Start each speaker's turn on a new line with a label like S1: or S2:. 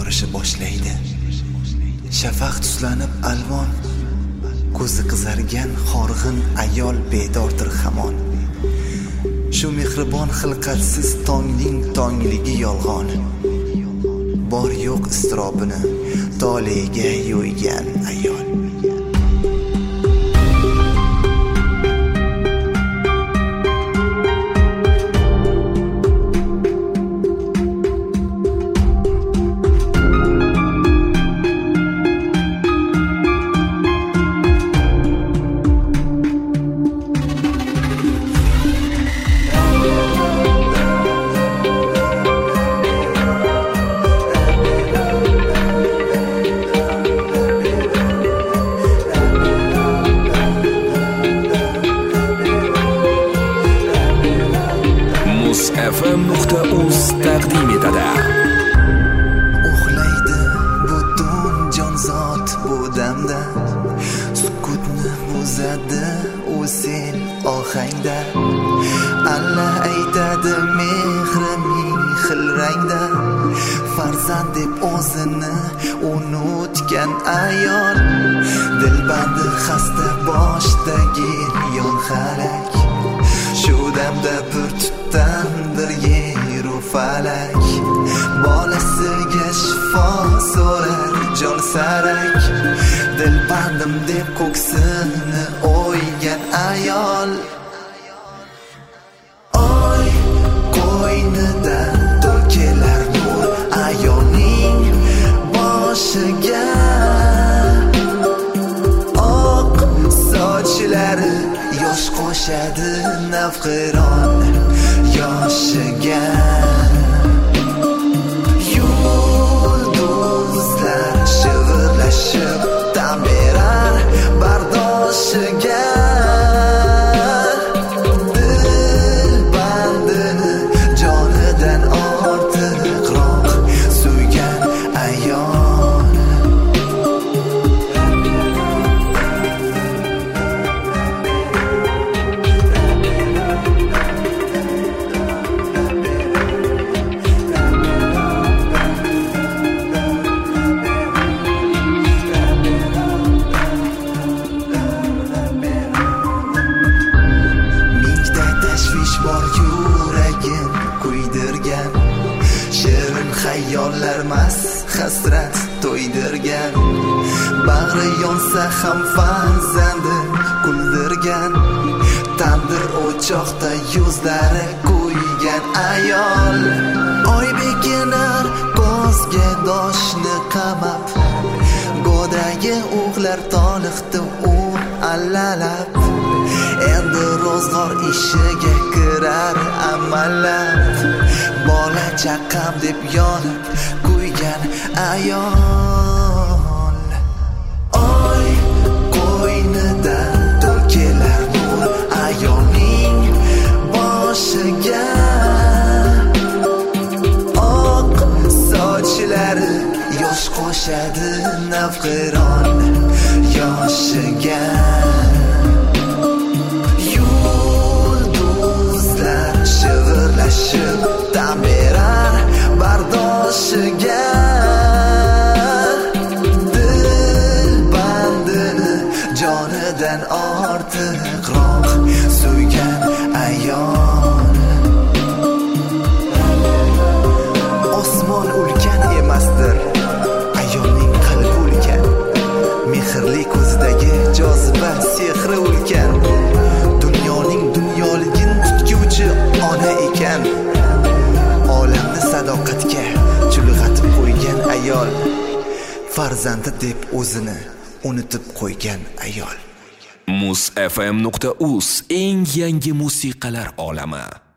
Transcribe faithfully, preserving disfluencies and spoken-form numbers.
S1: yorishni boshlaydi. Shafaq tuslanib alvon, ko'zi qizargan horg'in ayol bedordir hamon. Shu mehribon xilqatsiz tongning tongligi yolg'on. Bor yo'q istirobini tolega yo'ygan ayol.
S2: f m nuqta uz taqdim etadi.
S1: Uxlaydi butun jonzot bu damda, sukutni buzadi u sen ohangda. Allah aytadi mehri ming xil rangda, farzand deb o'zini unutgan ayol. Dilbandi xasta boshdagi yon xalak, shu damda pir tutdan bir yeru falak. Bolasiga shifo so'rar jon sarak, dilbandim deb ko'ksini o'ygan ayol. Oy qo'ynida to'kilar nur ayolning boshiga, oq sochlari yosh qo'shadi navqiron yoshiga. Yulduzlar shivirlashib dam berar bardoshiga, dilbandini jonidan ortiqroq suygan ayol. Bor yuragim kuydirgan, shirin xayollar mas hasrat to'ydirgan. Bag'ri yonsa ham farzandi kuldirgan, tandir o'choqda yuzlari kuygan ayol. Oy bekinar ko'zga doshni qamab, go'dagi o'g'lar toliqdi u allalab. Endi ro'zg'or ishiga kirar amallab, bola chaqam deb yonib kuygan ayol. Oy qo'ynida to'kilar nur ayolning boshiga, oq sochlari yosh qo'shadi navqiron yoshiga. Shivirlashib dam berar bardoshiga, dilbandini jonidan ortiqroq suygan ayol. Osmon ulkan emasdir, ayolning qalbi ulkan. Mehrli ko'zidagi joziba sehri ulkan. Dunyoning dunyoligin tutguvchi ona ekan. Olamni sadoqatga chulg'atib qo'ygan ayol, farzandi deb o'zini unutib qo'ygan ayol.
S2: muz f m nuqta uz eng yangi musiqalar olami.